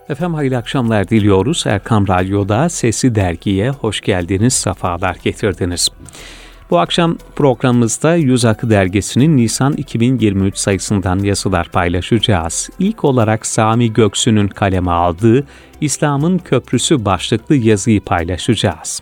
Efendim hayırlı akşamlar diliyoruz. Erkam Radyo'da Sesli Dergi'ye hoş geldiniz, sefalar getirdiniz. Bu akşam programımızda Yüz Akı Dergisi'nin Nisan 2023 sayısından yazılar paylaşacağız. İlk olarak Sami Göksu'nun kaleme aldığı İslam'ın Köprüsü başlıklı yazıyı paylaşacağız.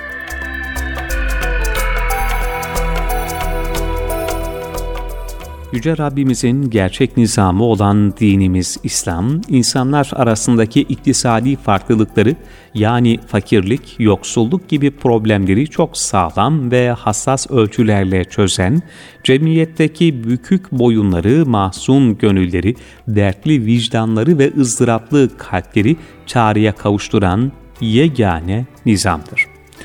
Yüce Rabbimizin gerçek nizamı olan dinimiz İslam, insanlar arasındaki iktisadi farklılıkları yani fakirlik, yoksulluk gibi problemleri çok sağlam ve hassas ölçülerle çözen, cemiyetteki bükük boyunları, mahzun gönülleri, dertli vicdanları ve ızdıraplı kalpleri çağrıya kavuşturan yegane nizamdır.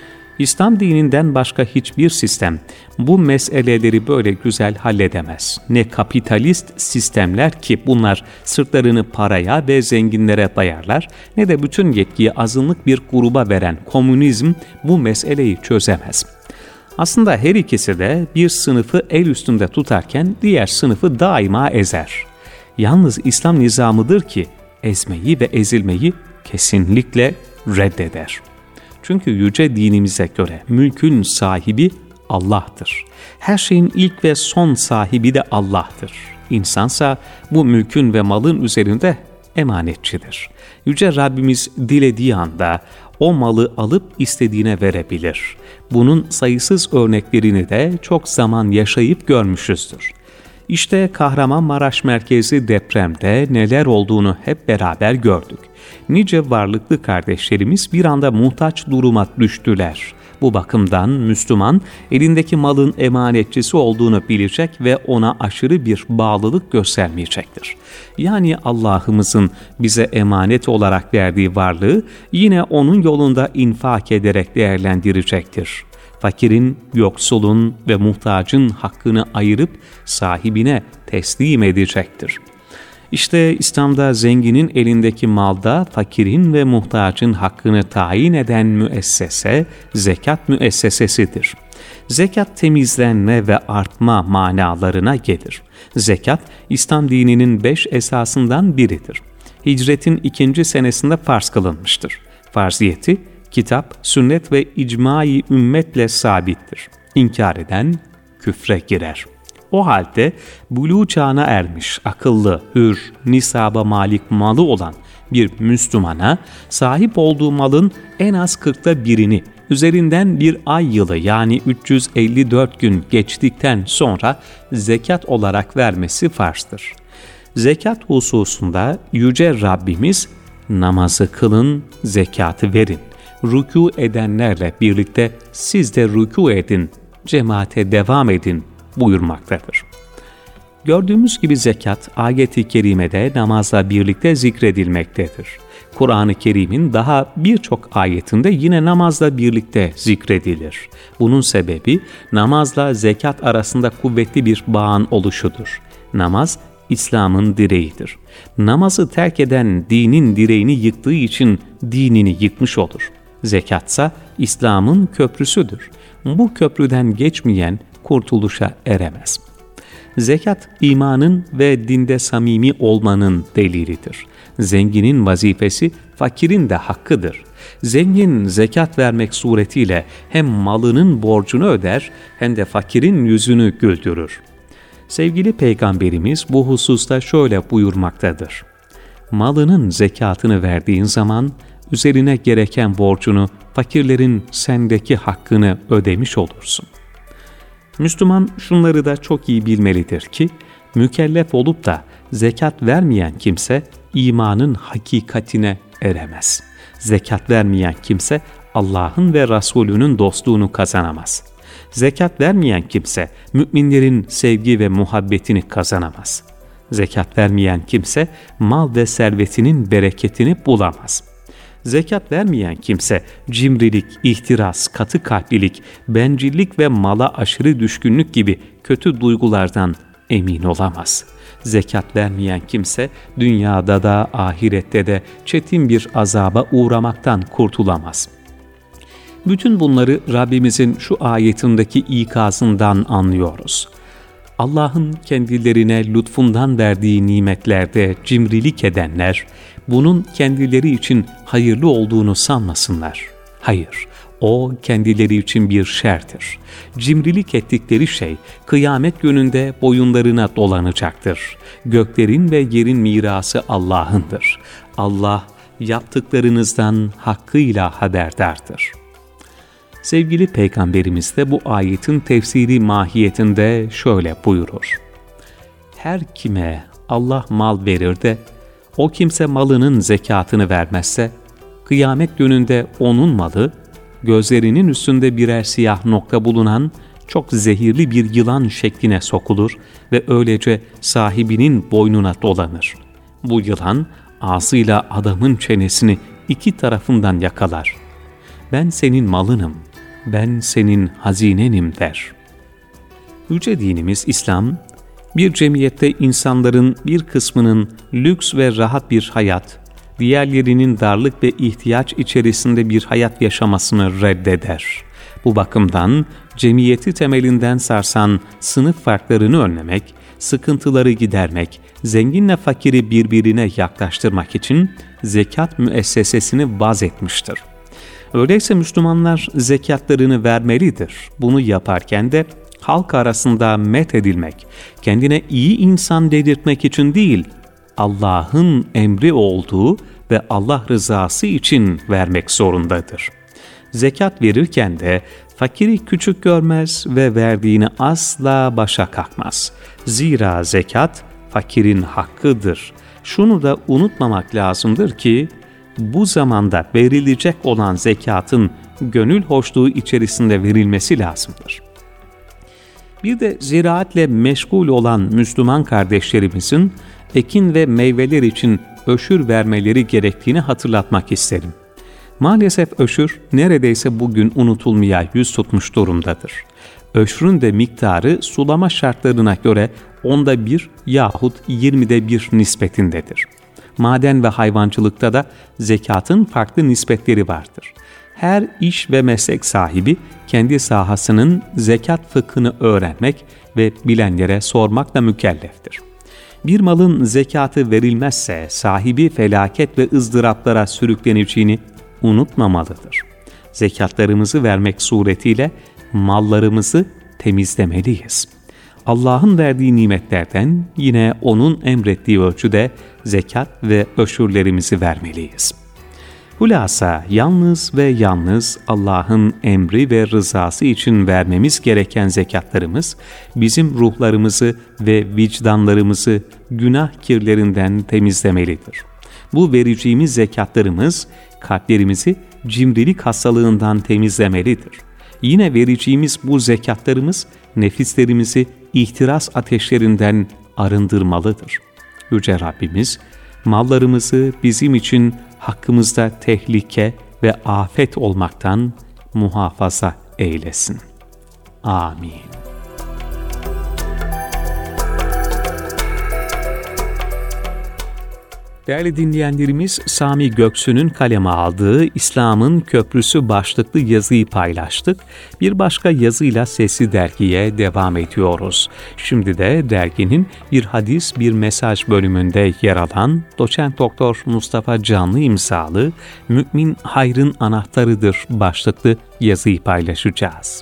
İslam dininden başka hiçbir sistem bu meseleleri böyle güzel halledemez. Ne kapitalist sistemler ki bunlar sırtlarını paraya ve zenginlere dayarlar, ne de bütün yetkiyi azınlık bir gruba veren komünizm bu meseleyi çözemez. Aslında her ikisi de bir sınıfı el üstünde tutarken diğer sınıfı daima ezer. Yalnız İslam nizamıdır ki ezmeyi ve ezilmeyi kesinlikle reddeder. Çünkü yüce dinimize göre mülkün sahibi Allah'tır. Her şeyin ilk ve son sahibi de Allah'tır. İnsansa bu mülkün ve malın üzerinde emanetçidir. Yüce Rabbimiz dilediği anda o malı alıp istediğine verebilir. Bunun sayısız örneklerini de çok zaman yaşayıp görmüşüzdür. İşte Kahramanmaraş merkezi depremde neler olduğunu hep beraber gördük. Nice varlıklı kardeşlerimiz bir anda muhtaç duruma düştüler. Bu bakımdan Müslüman elindeki malın emanetçisi olduğunu bilecek ve ona aşırı bir bağlılık göstermeyecektir. Yani Allah'ımızın bize emanet olarak verdiği varlığı yine onun yolunda infak ederek değerlendirecektir. Fakirin, yoksulun ve muhtacın hakkını ayırıp sahibine teslim edecektir. İşte İslam'da zenginin elindeki malda fakirin ve muhtacın hakkını tayin eden müessese, zekat müessesesidir. Zekat temizlenme ve artma manalarına gelir. Zekat, İslam dininin 5 esasından biridir. Hicretin 2. senesinde farz kılınmıştır. Farziyeti, kitap, sünnet ve icma-i ümmetle sabittir. İnkar eden küfre girer. O halde buluğ çağına ermiş, akıllı, hür, nisaba malik malı olan bir Müslümana sahip olduğu malın en az 1/40'ını üzerinden bir ay yılı yani 354 gün geçtikten sonra zekat olarak vermesi farzdır. Zekat hususunda Yüce Rabbimiz namazı kılın, zekatı verin. Rükû edenlerle birlikte siz de rükû edin, cemaate devam edin buyurmaktadır. Gördüğümüz gibi zekat ayet-i kerimede namazla birlikte zikredilmektedir. Kur'an-ı Kerim'in daha birçok ayetinde yine namazla birlikte zikredilir. Bunun sebebi namazla zekat arasında kuvvetli bir bağın oluşudur. Namaz İslam'ın direğidir. Namazı terk eden dinin direğini yıktığı için dinini yıkmış olur. Zekatsa İslam'ın köprüsüdür. Bu köprüden geçmeyen kurtuluşa eremez. Zekat, imanın ve dinde samimi olmanın delilidir. Zenginin vazifesi, fakirin de hakkıdır. Zengin zekat vermek suretiyle hem malının borcunu öder hem de fakirin yüzünü güldürür. Sevgili Peygamberimiz bu hususta şöyle buyurmaktadır. Malının zekatını verdiğin zaman üzerine gereken borcunu, fakirlerin sendeki hakkını ödemiş olursun. Müslüman şunları da çok iyi bilmelidir ki, mükellef olup da zekat vermeyen kimse imanın hakikatine eremez. Zekat vermeyen kimse Allah'ın ve Resulünün dostluğunu kazanamaz. Zekat vermeyen kimse müminlerin sevgi ve muhabbetini kazanamaz. Zekat vermeyen kimse mal ve servetinin bereketini bulamaz. Zekat vermeyen kimse cimrilik, ihtiras, katı kalplilik, bencillik ve mala aşırı düşkünlük gibi kötü duygulardan emin olamaz. Zekat vermeyen kimse dünyada da ahirette de çetin bir azaba uğramaktan kurtulamaz. Bütün bunları Rabbimizin şu ayetindeki ikazından anlıyoruz. Allah'ın kendilerine lütfundan verdiği nimetlerde cimrilik edenler, bunun kendileri için hayırlı olduğunu sanmasınlar. Hayır, o kendileri için bir şerdir. Cimrilik ettikleri şey kıyamet gününde boyunlarına dolanacaktır. Göklerin ve yerin mirası Allah'ındır. Allah yaptıklarınızdan hakkıyla haberdardır. Sevgili Peygamberimiz de bu ayetin tefsiri mahiyetinde şöyle buyurur. Her kime Allah mal verir de o kimse malının zekatını vermezse, kıyamet gününde onun malı, gözlerinin üstünde birer siyah nokta bulunan çok zehirli bir yılan şekline sokulur ve öylece sahibinin boynuna dolanır. Bu yılan ağzıyla adamın çenesini iki tarafından yakalar. Ben senin malınım, ben senin hazinenim der. Yüce dinimiz İslam, bir cemiyette insanların bir kısmının lüks ve rahat bir hayat, diğerlerinin darlık ve ihtiyaç içerisinde bir hayat yaşamasını reddeder. Bu bakımdan cemiyeti temelinden sarsan sınıf farklarını önlemek, sıkıntıları gidermek, zenginle fakiri birbirine yaklaştırmak için zekat müessesesini vaz etmiştir. Öyleyse Müslümanlar zekatlarını vermelidir. Bunu yaparken de halk arasında methedilmek, kendine iyi insan dedirtmek için değil, Allah'ın emri olduğu ve Allah rızası için vermek zorundadır. Zekat verirken de fakiri küçük görmez ve verdiğini asla başa kalkmaz. Zira zekat fakirin hakkıdır. Şunu da unutmamak lazımdır ki, bu zamanda verilecek olan zekatın gönül hoşluğu içerisinde verilmesi lazımdır. Bir de ziraatle meşgul olan Müslüman kardeşlerimizin ekin ve meyveler için öşür vermeleri gerektiğini hatırlatmak isterim. Maalesef öşür neredeyse bugün unutulmaya yüz tutmuş durumdadır. Öşrün de miktarı sulama şartlarına göre 1/10 yahut 1 nispetindedir. Maden ve hayvancılıkta da zekatın farklı nispetleri vardır. Her iş ve meslek sahibi kendi sahasının zekat fıkhını öğrenmek ve bilenlere sormakla mükelleftir. Bir malın zekatı verilmezse sahibi felaket ve ızdıraplara sürükleneceğini unutmamalıdır. Zekatlarımızı vermek suretiyle mallarımızı temizlemeliyiz. Allah'ın verdiği nimetlerden yine O'nun emrettiği ölçüde zekat ve öşürlerimizi vermeliyiz. Hulasa yalnız ve yalnız Allah'ın emri ve rızası için vermemiz gereken zekatlarımız, bizim ruhlarımızı ve vicdanlarımızı günah kirlerinden temizlemelidir. Bu vereceğimiz zekatlarımız, kalplerimizi cimrilik hastalığından temizlemelidir. Yine vereceğimiz bu zekatlarımız, nefislerimizi ihtiras ateşlerinden arındırmalıdır. Yüce Rabbimiz, mallarımızı bizim için hakkımızda tehlike ve afet olmaktan muhafaza eylesin. Amin. Değerli dinleyenlerimiz, Sami Göksu'nun kaleme aldığı İslam'ın Köprüsü başlıklı yazıyı paylaştık. Bir başka yazıyla Sesli Dergi'ye devam ediyoruz. Şimdi de derginin bir hadis, bir mesaj bölümünde yer alan Doçent Doktor Mustafa Canlı imzalı Mümin Hayrın Anahtarıdır başlıklı yazıyı paylaşacağız.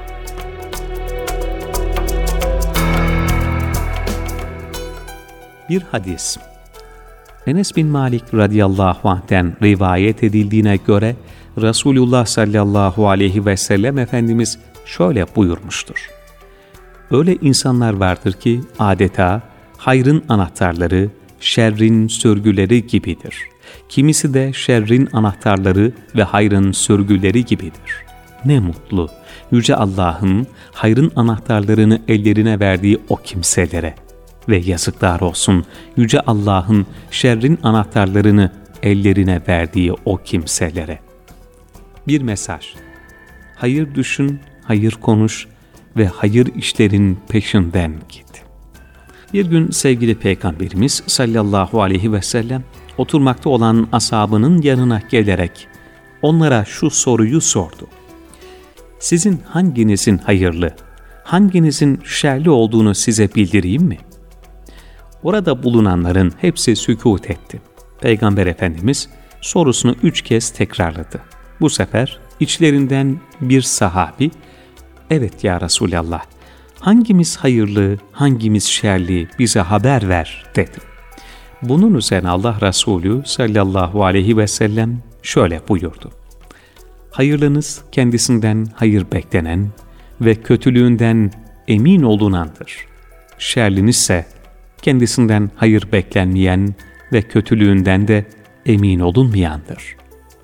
Bir hadis. Enes bin Malik radıyallahu anh'ten rivayet edildiğine göre Resulullah sallallahu aleyhi ve sellem Efendimiz şöyle buyurmuştur. Öyle insanlar vardır ki adeta hayrın anahtarları, şerrin sörgüleri gibidir. Kimisi de şerrin anahtarları ve hayrın sörgüleri gibidir. Ne mutlu, Yüce Allah'ın hayrın anahtarlarını ellerine verdiği o kimselere. Ve yazıklar olsun Yüce Allah'ın şerrin anahtarlarını ellerine verdiği o kimselere. Bir mesaj. Hayır düşün, hayır konuş ve hayır işlerin peşinden git. Bir gün sevgili Peygamberimiz sallallahu aleyhi ve sellem oturmakta olan ashabının yanına gelerek onlara şu soruyu sordu. Sizin hanginizin hayırlı, hanginizin şerli olduğunu size bildireyim mi? Orada bulunanların hepsi sükût etti. Peygamber Efendimiz sorusunu 3 kez tekrarladı. Bu sefer içlerinden bir sahabi, "Evet ya Resulallah, hangimiz hayırlı, hangimiz şerli bize haber ver," dedi. Bunun üzerine Allah Resulü sallallahu aleyhi ve sellem şöyle buyurdu: "Hayırlınız kendisinden hayır beklenen ve kötülüğünden emin olunandır. Şerlinizse kendisinden hayır beklenmeyen ve kötülüğünden de emin olunmayandır."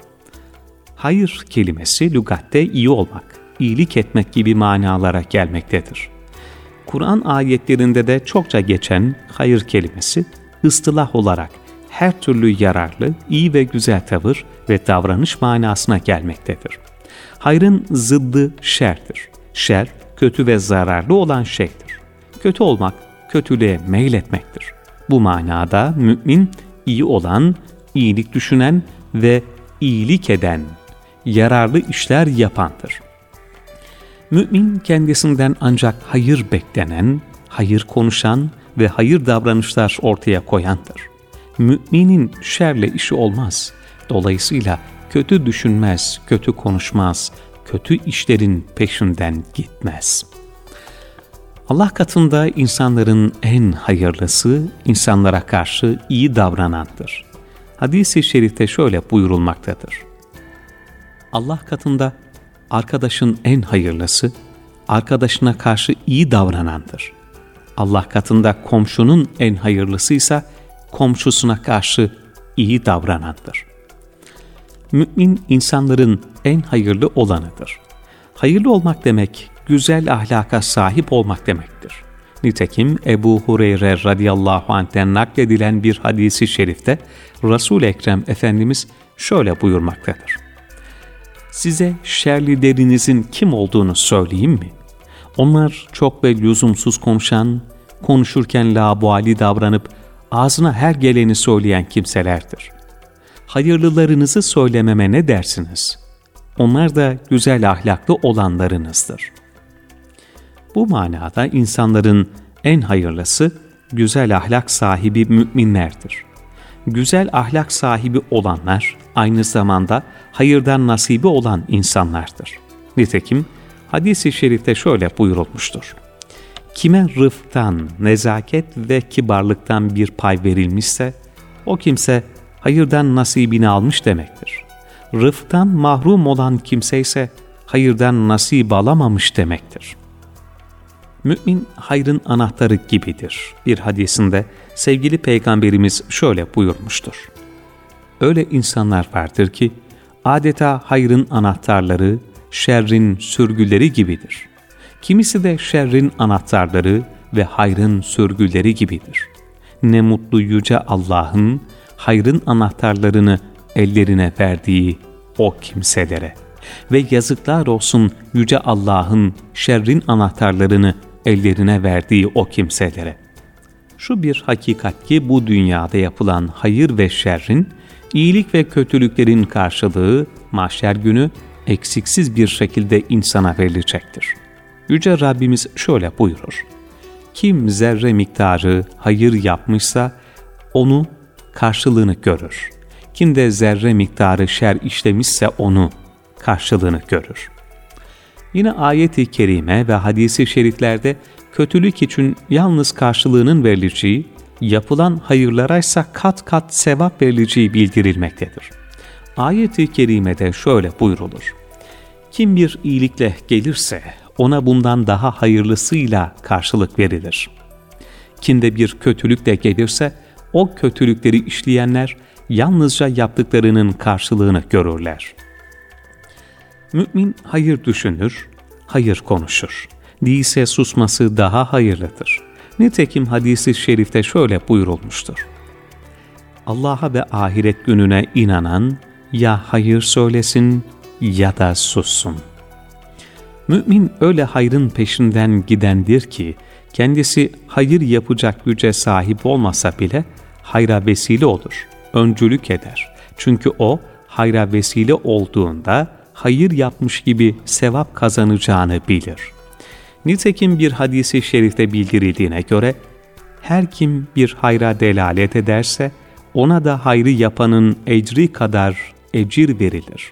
Hayır kelimesi lügatte iyi olmak, iyilik etmek gibi manalara gelmektedir. Kur'an ayetlerinde de çokça geçen hayır kelimesi, ıstılah olarak her türlü yararlı, iyi ve güzel tavır ve davranış manasına gelmektedir. Hayrın zıddı şerdir. Şer, kötü ve zararlı olan şeydir. Kötü olmak, kötülüğe meyletmektir. Bu manada mümin, iyi olan, iyilik düşünen ve iyilik eden, yararlı işler yapandır. Mümin kendisinden ancak hayır beklenen, hayır konuşan ve hayır davranışlar ortaya koyandır. Müminin şerle işi olmaz. Dolayısıyla kötü düşünmez, kötü konuşmaz, kötü işlerin peşinden gitmez. Allah katında insanların en hayırlısı insanlara karşı iyi davranandır. Hadis-i şerifte şöyle buyurulmaktadır: Allah katında arkadaşın en hayırlısı, arkadaşına karşı iyi davranandır. Allah katında komşunun en hayırlısıysa, komşusuna karşı iyi davranandır. Mümin insanların en hayırlı olanıdır. Hayırlı olmak demek, güzel ahlaka sahip olmak demektir. Nitekim Ebu Hureyre radıyallahu anh'ten nakledilen bir hadisi şerifte Resul-i Ekrem Efendimiz şöyle buyurmaktadır: "Size şerlilerinizin kim olduğunu söyleyeyim mi? Onlar çok ve lüzumsuz konuşan, konuşurken laubali davranıp ağzına her geleni söyleyen kimselerdir. Hayırlılarınızı söylememe ne dersiniz? Onlar da güzel ahlaklı olanlarınızdır." Bu manada insanların en hayırlısı güzel ahlak sahibi müminlerdir. Güzel ahlak sahibi olanlar aynı zamanda hayırdan nasibi olan insanlardır. Nitekim hadis-i şerifte şöyle buyurulmuştur: "Kime rıfktan, nezaket ve kibarlıktan bir pay verilmişse, o kimse hayırdan nasibini almış demektir. Rıfktan mahrum olan kimse ise hayırdan nasip alamamış demektir." Mümin hayrın anahtarı gibidir. Bir hadisinde sevgili Peygamberimiz şöyle buyurmuştur: "Öyle insanlar vardır ki adeta hayrın anahtarları, şerrin sürgüleri gibidir. Kimisi de şerrin anahtarları ve hayrın sürgüleri gibidir. Ne mutlu yüce Allah'ın hayrın anahtarlarını ellerine verdiği o kimselere ve yazıklar olsun yüce Allah'ın şerrin anahtarlarını ellerine verdiği o kimselere." Şu bir hakikat ki bu dünyada yapılan hayır ve şerrin, iyilik ve kötülüklerin karşılığı mahşer günü eksiksiz bir şekilde insana verilecektir. Yüce Rabbimiz şöyle buyurur: "Kim zerre miktarı hayır yapmışsa onu karşılığını görür. Kim de zerre miktarı şer işlemişse onu karşılığını görür." Yine ayet-i kerime ve hadis-i şeriflerde kötülük için yalnız karşılığının verileceği, yapılan hayırlaraysa kat kat sevap verileceği bildirilmektedir. Ayet-i kerimede şöyle buyrulur: "Kim bir iyilikle gelirse ona bundan daha hayırlısıyla karşılık verilir. Kim de bir kötülükle gelirse o kötülükleri işleyenler yalnızca yaptıklarının karşılığını görürler." Mümin hayır düşünür, hayır konuşur. Değilse susması daha hayırlıdır. Nitekim hadis-i şerifte şöyle buyurulmuştur: "Allah'a ve ahiret gününe inanan ya hayır söylesin ya da sussun." Mümin öyle hayrın peşinden gidendir ki, kendisi hayır yapacak güce sahip olmasa bile hayra vesile olur, öncülük eder. Çünkü o hayra vesile olduğunda hayır yapmış gibi sevap kazanacağını bilir. Nitekim bir hadis-i şerifte bildirildiğine göre, her kim bir hayra delalet ederse, ona da hayrı yapanın ecri kadar ecir verilir.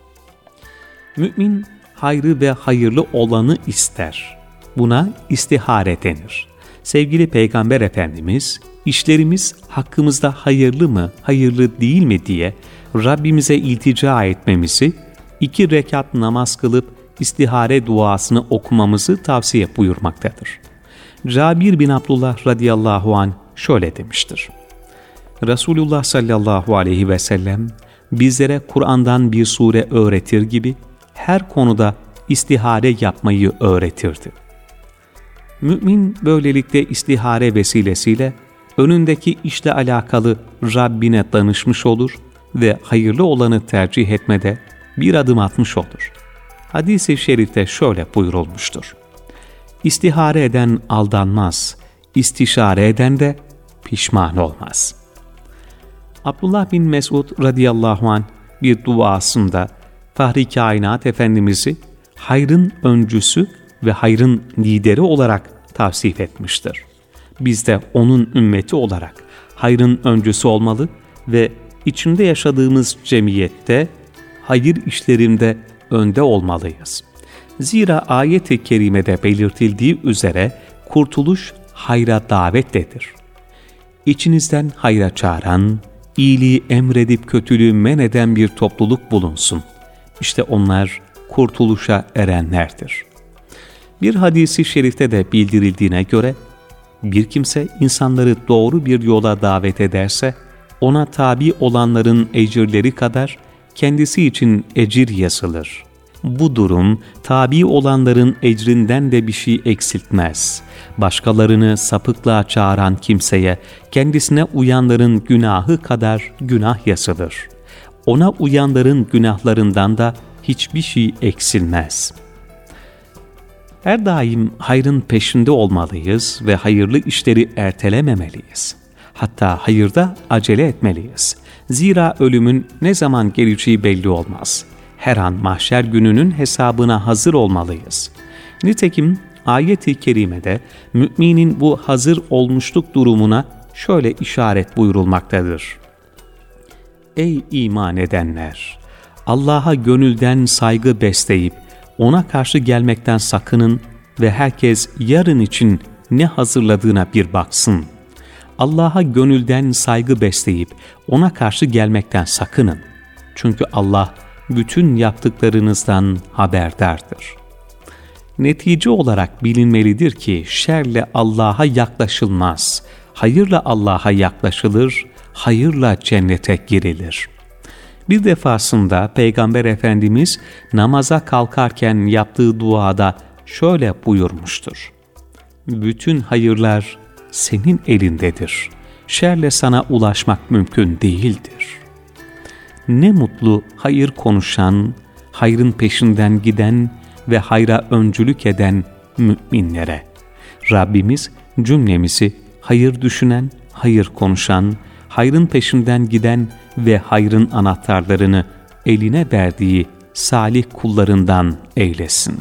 Mümin hayrı ve hayırlı olanı ister. Buna istihare denir. Sevgili Peygamber Efendimiz, işlerimiz hakkımızda hayırlı mı, hayırlı değil mi diye Rabbimize iltica etmemizi, 2 rekat namaz kılıp istihare duasını okumamızı tavsiye buyurmaktadır. Cabir bin Abdullah radıyallahu anh şöyle demiştir. Resulullah sallallahu aleyhi ve sellem bizlere Kur'an'dan bir sure öğretir gibi her konuda istihare yapmayı öğretirdi. Mümin böylelikle istihare vesilesiyle önündeki işle alakalı Rabbine danışmış olur ve hayırlı olanı tercih etmede bir adım atmış olur. Hadis-i şerifte şöyle buyurulmuştur. İstihare eden aldanmaz, istişare eden de pişman olmaz. Abdullah bin Mesud radıyallahu anh bir duasında Fahri Kainat Efendimiz'i hayrın öncüsü ve hayrın lideri olarak tavsif etmiştir. Biz de onun ümmeti olarak hayrın öncüsü olmalı ve içinde yaşadığımız cemiyette hayır işlerinde önde olmalıyız. Zira ayet-i kerimede belirtildiği üzere kurtuluş hayra davettedir. İçinizden hayra çağıran, iyiliği emredip kötülüğü men eden bir topluluk bulunsun. İşte onlar kurtuluşa erenlerdir. Bir hadisi şerifte de bildirildiğine göre, bir kimse insanları doğru bir yola davet ederse, ona tabi olanların ecirleri kadar kendisi için ecir yazılır. Bu durum, tabi olanların ecrinden de bir şey eksiltmez. Başkalarını sapıklığa çağıran kimseye, kendisine uyanların günahı kadar günah yazılır. Ona uyanların günahlarından da hiçbir şey eksilmez. Her daim hayrın peşinde olmalıyız ve hayırlı işleri ertelememeliyiz. Hatta hayırda acele etmeliyiz. Zira ölümün ne zaman geleceği belli olmaz. Her an mahşer gününün hesabına hazır olmalıyız. Nitekim ayet-i kerimede müminin bu hazır olmuşluk durumuna şöyle işaret buyurulmaktadır. Ey iman edenler! Allah'a gönülden saygı besleyip ona karşı gelmekten sakının ve herkes yarın için ne hazırladığına bir baksın. Allah'a gönülden saygı besleyip ona karşı gelmekten sakının. Çünkü Allah bütün yaptıklarınızdan haberdardır. Netice olarak bilinmelidir ki şerle Allah'a yaklaşılmaz, hayırla Allah'a yaklaşılır, hayırla cennete girilir. Bir defasında Peygamber Efendimiz namaza kalkarken yaptığı duada şöyle buyurmuştur. Bütün hayırlar senin elindedir. Şerle sana ulaşmak mümkün değildir. Ne mutlu hayır konuşan, hayrın peşinden giden ve hayra öncülük eden müminlere. Rabbimiz cümlemizi hayır düşünen, hayır konuşan, hayrın peşinden giden ve hayrın anahtarlarını eline verdiği salih kullarından eylesin.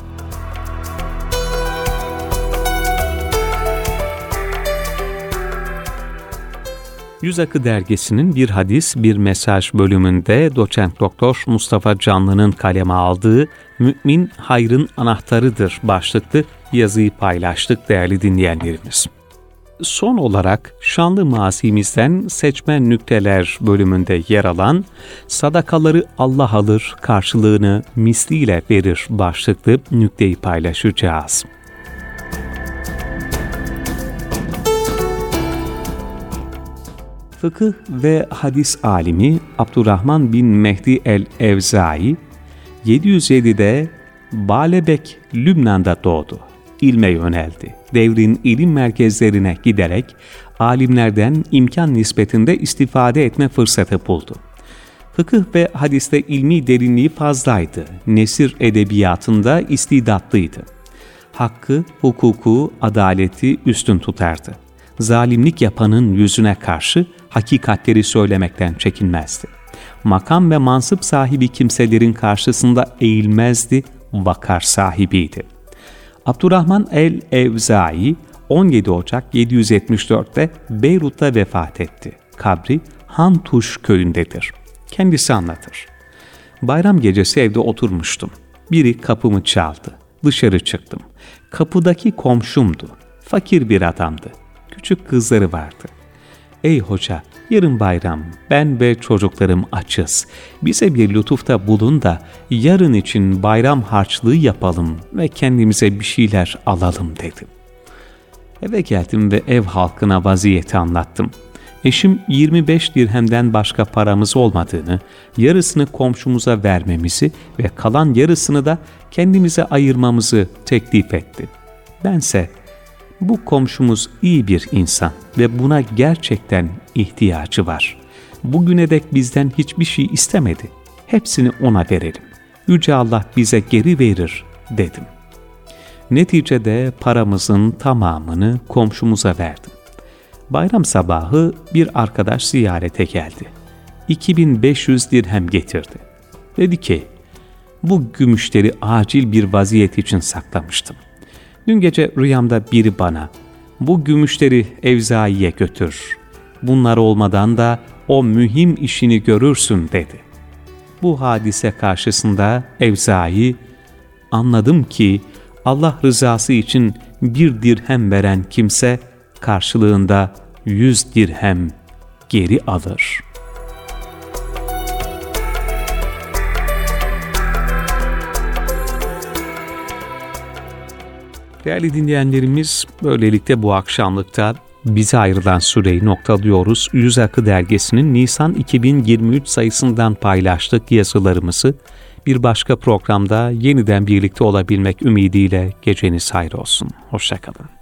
Yüz Akı Dergisi'nin Bir Hadis Bir Mesaj bölümünde Doçent Doktor Mustafa Canlı'nın kaleme aldığı "Mümin hayrın anahtarıdır" başlıklı yazıyı paylaştık değerli dinleyenlerimiz. Son olarak şanlı mazimizden seçme nükteler bölümünde yer alan "Sadakaları Allah alır, karşılığını misliyle verir" başlıklı nükteyi paylaşacağız. Fıkıh ve hadis alimi Abdurrahman bin Mehdi el-Evzai, 707'de Baalbek, Lübnan'da doğdu. İlme yöneldi. Devrin ilim merkezlerine giderek alimlerden imkan nispetinde istifade etme fırsatı buldu. Fıkıh ve hadiste ilmi derinliği fazlaydı. Nesir edebiyatında istidatlıydı. Hakkı, hukuku, adaleti üstün tutardı. Zalimlik yapanın yüzüne karşı hakikatleri söylemekten çekinmezdi. Makam ve mansıp sahibi kimselerin karşısında eğilmezdi, vakar sahibiydi. Abdurrahman el-Evzai 17 Ocak 774'te Beyrut'ta vefat etti. kabri Hantuş köyündedir. Kendisi anlatır. Bayram gecesi evde oturmuştum. Biri kapımı çaldı. Dışarı çıktım. Kapıdaki komşumdu. Fakir bir adamdı. Küçük kızları vardı. Ey hoca, yarın bayram, ben ve çocuklarım açız. Bize bir lütufta bulun da yarın için bayram harçlığı yapalım ve kendimize bir şeyler alalım dedim. Eve geldim ve ev halkına vaziyeti anlattım. Eşim 25 dirhemden başka paramız olmadığını, yarısını komşumuza vermemizi ve kalan yarısını da kendimize ayırmamızı teklif etti. Bense, bu komşumuz iyi bir insan ve buna gerçekten ihtiyacı var. Bugüne dek bizden hiçbir şey istemedi. Hepsini ona verelim. Yüce Allah bize geri verir dedim. Neticede paramızın tamamını komşumuza verdim. Bayram sabahı bir arkadaş ziyarete geldi. 2500 dirhem getirdi. Dedi ki, bu gümüşleri acil bir vaziyet için saklamıştım. Dün gece rüyamda biri bana, bu gümüşleri Evzai'ye götür. Bunlar olmadan da o mühim işini görürsün dedi. Bu hadise karşısında Evzai, anladım ki Allah rızası için bir dirhem veren kimse karşılığında 100 dirhem geri alır. Değerli dinleyenlerimiz, böylelikle bu akşamlıkta bize ayrılan süreyi noktalıyoruz. Yüz Akı Dergisi'nin Nisan 2023 sayısından paylaştık yazılarımızı. Bir başka programda yeniden birlikte olabilmek ümidiyle geceniz hayır olsun. Hoşça kalın.